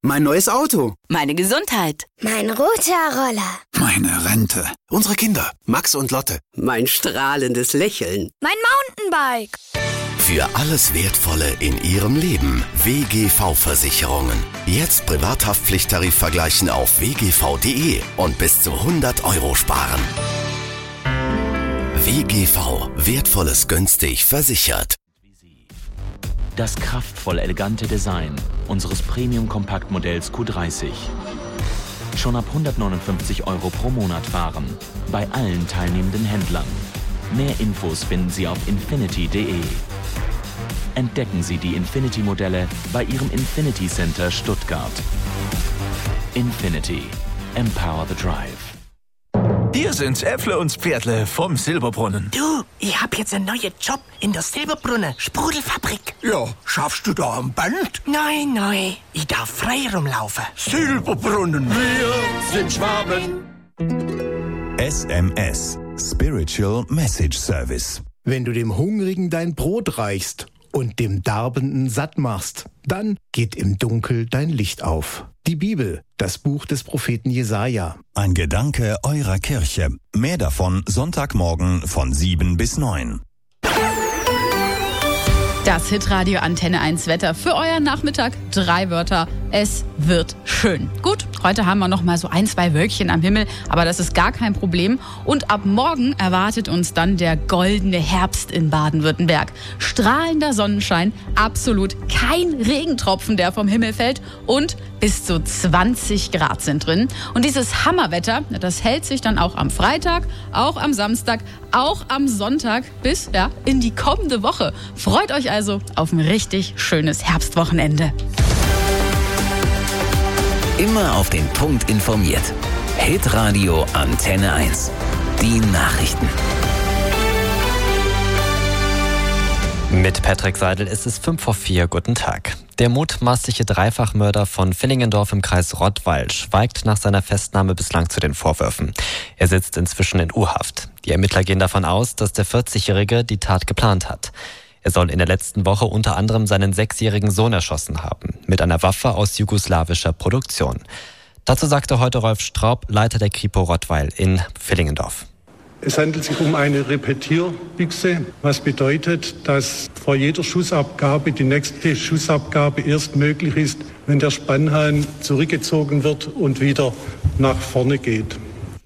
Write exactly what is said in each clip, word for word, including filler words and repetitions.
Mein neues Auto. Meine Gesundheit. Mein roter Roller. Meine Rente. Unsere Kinder. Max und Lotte. Mein strahlendes Lächeln. Mein Mountainbike. Für alles Wertvolle in Ihrem Leben. W G V-Versicherungen. Jetzt Privathaftpflichttarif vergleichen auf w g v punkt d e und bis zu hundert Euro sparen. W G V. Wertvolles günstig versichert. Das kraftvoll elegante Design unseres Premium-Kompaktmodells Q dreißig. Schon ab hundertneunundfünfzig Euro pro Monat fahren. Bei allen teilnehmenden Händlern. Mehr Infos finden Sie auf infinity punkt d e. Entdecken Sie die Infinity-Modelle bei Ihrem Infinity Center Stuttgart. Infinity. Empower the Drive. Hier sind's Äffle und Pferdle vom Silberbrunnen. Du, ich hab jetzt einen neuen Job in der Silberbrunnen Sprudelfabrik. Ja, schaffst du da am Band? Nein, nein, ich darf frei rumlaufen. Silberbrunnen, wir sind Schwaben. S M S, Spiritual Message Service. Wenn du dem Hungrigen dein Brot reichst und dem Darbenden satt machst, dann geht im Dunkel dein Licht auf. Die Bibel, das Buch des Propheten Jesaja. Ein Gedanke eurer Kirche. Mehr davon Sonntagmorgen von sieben bis neun. Das Hitradio Antenne eins Wetter für euren Nachmittag. Drei Wörter. Es wird schön. Gut, heute haben wir noch mal so ein, zwei Wölkchen am Himmel, aber das ist gar kein Problem. Und ab morgen erwartet uns dann der goldene Herbst in Baden-Württemberg. Strahlender Sonnenschein, absolut kein Regentropfen, der vom Himmel fällt und bis zu zwanzig Grad sind drin. Und dieses Hammerwetter, das hält sich dann auch am Freitag, auch am Samstag, auch am Sonntag bis ja, in die kommende Woche. Freut euch also auf ein richtig schönes Herbstwochenende. Immer auf den Punkt informiert. Hitradio Antenne eins. Die Nachrichten. Mit Patrick Seidel ist es fünf vor vier. Guten Tag. Der mutmaßliche Dreifachmörder von Villingendorf im Kreis Rottweil schweigt nach seiner Festnahme bislang zu den Vorwürfen. Er sitzt inzwischen in U-Haft. Die Ermittler gehen davon aus, dass der vierzigjährige die Tat geplant hat. Er soll in der letzten Woche unter anderem seinen sechsjährigen Sohn erschossen haben, mit einer Waffe aus jugoslawischer Produktion. Dazu sagte heute Rolf Straub, Leiter der Kripo Rottweil in Villingendorf. Es handelt sich um eine Repetierbüchse, was bedeutet, dass vor jeder Schussabgabe die nächste Schussabgabe erst möglich ist, wenn der Spannhahn zurückgezogen wird und wieder nach vorne geht.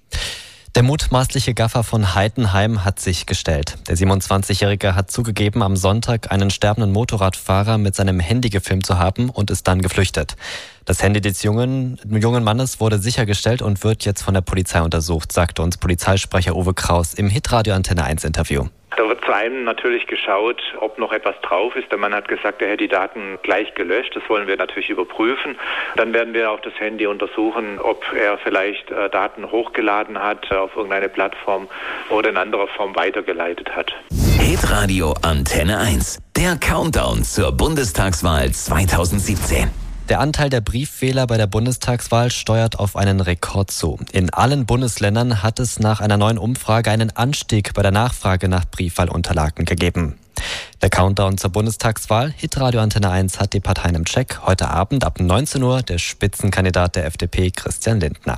Der mutmaßliche Gaffer von Heidenheim hat sich gestellt. Der siebenundzwanzigjährige hat zugegeben, am Sonntag einen sterbenden Motorradfahrer mit seinem Handy gefilmt zu haben und ist dann geflüchtet. Das Handy des jungen, jungen Mannes wurde sichergestellt und wird jetzt von der Polizei untersucht, sagte uns Polizeisprecher Uwe Kraus im Hitradio Antenne eins Interview. Da wird zu einem natürlich geschaut, ob noch etwas drauf ist. Der Mann hat gesagt, er hätte die Daten gleich gelöscht. Das wollen wir natürlich überprüfen. Dann werden wir auch das Handy untersuchen, ob er vielleicht äh, Daten hochgeladen hat äh, auf irgendeine Plattform oder in anderer Form weitergeleitet hat. Hitradio Antenne eins. Der Countdown zur Bundestagswahl zweitausendsiebzehn. Der Anteil der Briefwähler bei der Bundestagswahl steuert auf einen Rekord zu. In allen Bundesländern hat es nach einer neuen Umfrage einen Anstieg bei der Nachfrage nach Briefwahlunterlagen gegeben. Der Countdown zur Bundestagswahl, Hitradio Antenne eins hat die Parteien im Check. Heute Abend ab neunzehn Uhr der Spitzenkandidat der F D P, Christian Lindner.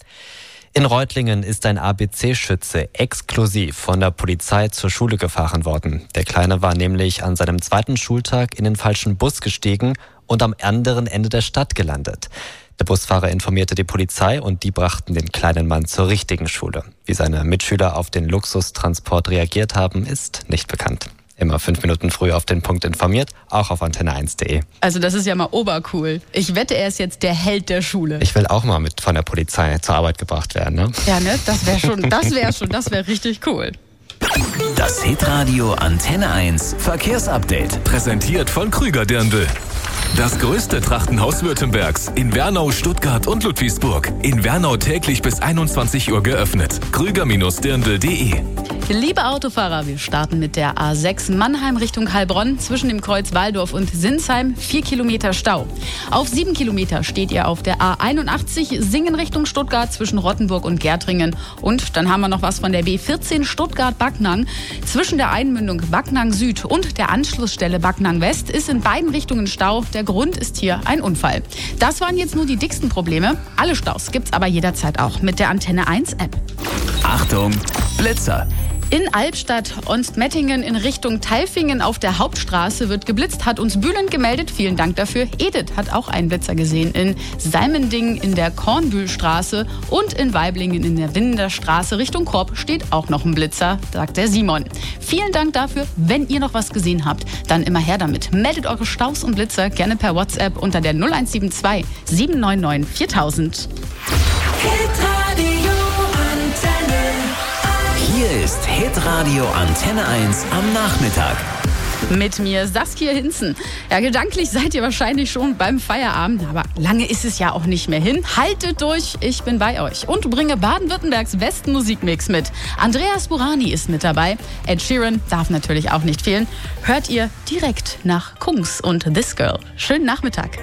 In Reutlingen ist ein A B C-Schütze exklusiv von der Polizei zur Schule gefahren worden. Der Kleine war nämlich an seinem zweiten Schultag in den falschen Bus gestiegen und am anderen Ende der Stadt gelandet. Der Busfahrer informierte die Polizei und die brachten den kleinen Mann zur richtigen Schule. Wie seine Mitschüler auf den Luxustransport reagiert haben, ist nicht bekannt. Immer fünf Minuten früh auf den Punkt informiert, auch auf antenne eins punkt de. Also das ist ja mal obercool. Ich wette, er ist jetzt der Held der Schule. Ich will auch mal mit von der Polizei zur Arbeit gebracht werden, ne? Ja, ne? Das wäre schon, das wäre schon, das wäre richtig cool. Das Hitradio Antenne eins Verkehrsupdate. Präsentiert von Krüger Dirndl. Das größte Trachtenhaus Württembergs. In Wernau, Stuttgart und Ludwigsburg. In Wernau täglich bis einundzwanzig Uhr geöffnet. krüger Bindestrich dirndl punkt de. Liebe Autofahrer, wir starten mit der A sechs Mannheim Richtung Heilbronn zwischen dem Kreuz Waldorf und Sinsheim. Vier Kilometer Stau. Auf sieben Kilometer steht ihr auf der A einundachtzig Singen Richtung Stuttgart zwischen Rottenburg und Gärtringen. Und dann haben wir noch was von der B vierzehn Stuttgart-Backnang. Zwischen der Einmündung Backnang Süd und der Anschlussstelle Backnang West ist in beiden Richtungen Stau. Der Grund ist hier ein Unfall. Das waren jetzt nur die dicksten Probleme. Alle Staus gibt's aber jederzeit auch mit der Antenne eins App. Achtung, Blitzer! In Albstadt-Onstmettingen in Richtung Tailfingen auf der Hauptstraße wird geblitzt, hat uns Bühlen gemeldet. Vielen Dank dafür. Edith hat auch einen Blitzer gesehen. In Salmendingen in der Kornbühlstraße und in Weiblingen in der Winderstraße Richtung Korb steht auch noch ein Blitzer, sagt der Simon. Vielen Dank dafür. Wenn ihr noch was gesehen habt, dann immer her damit. Meldet eure Staus und Blitzer gerne per WhatsApp unter der null eins sieben zwei sieben neun neun viertausend. Hier ist Hitradio Antenne eins am Nachmittag. Mit mir Saskia Hinzen. Ja, gedanklich seid ihr wahrscheinlich schon beim Feierabend, aber lange ist es ja auch nicht mehr hin. Haltet durch, ich bin bei euch und bringe Baden-Württembergs besten Musikmix mit. Andreas Burani ist mit dabei. Ed Sheeran darf natürlich auch nicht fehlen. Hört ihr direkt nach Kungs und This Girl. Schönen Nachmittag.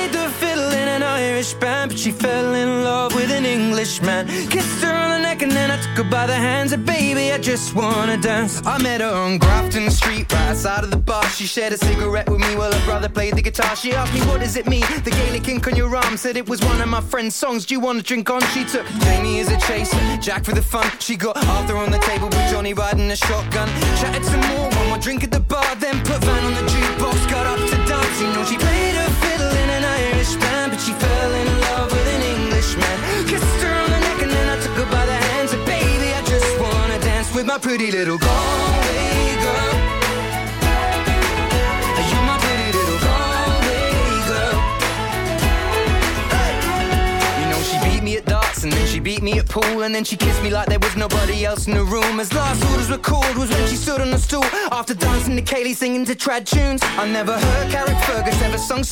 She fell in love with an Englishman, kissed her on the neck and then I took her by the hands and baby, I just wanna dance. I met her on Grafton Street, right outside of the bar. She shared a cigarette with me while her brother played the guitar. She asked me, what does it mean? The Gaelic ink on your arm. Said it was one of my friend's songs. Do you want to drink on? She took Jamie as a chaser, Jack for the fun. She got Arthur on the table with Johnny riding a shotgun. Chatted some more, one more drink at the bar, then put Van on the jukebox, got up to dance. You know she played her fiddle in an Irish band, but she fell in love with an Englishman. Kissed her on the neck and then I took her by the hands. And baby, I just wanna dance with my pretty little Galway girl. You're my pretty little Galway girl. Hey. You know she beat me at darts and then she beat me at pool, and then she kissed me like there was nobody else in the room. As last orders were called was when she stood on the stool after dancing to Kaylee singing to trad tunes. I never heard Carrick Fergus ever sung so